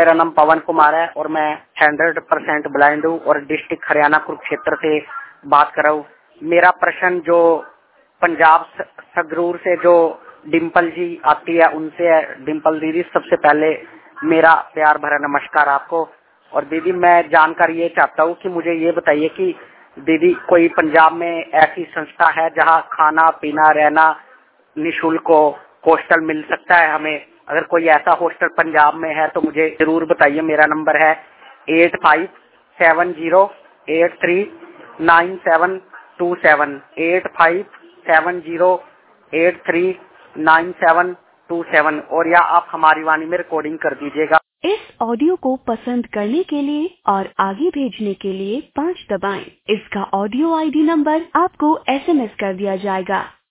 मेरा नाम पवन कुमार है और मैं 100% ब्लाइंड हूँ और डिस्ट्रिक्ट हरियाणा कुरुक्षेत्र से बात कर रहा हूँ। मेरा प्रश्न जो पंजाब संगरूर से जो डिम्पल जी आती है उनसे है। डिम्पल दीदी, सबसे पहले मेरा प्यार भरा नमस्कार आपको। और दीदी, मैं जानकारी ये चाहता हूँ कि मुझे ये बताइए कि दीदी कोई पंजाब में ऐसी संस्था है जहाँ खाना पीना रहना निःशुल्क हॉस्टल मिल सकता है हमें? अगर कोई ऐसा हॉस्टल पंजाब में है तो मुझे जरूर बताइए। मेरा नंबर है 8570839727 8570839727 और या आप हमारी वाणी में रिकॉर्डिंग कर दीजिएगा। इस ऑडियो को पसंद करने के लिए और आगे भेजने के लिए 5 दबाएं। इसका ऑडियो आईडी नंबर आपको SMS कर दिया जाएगा।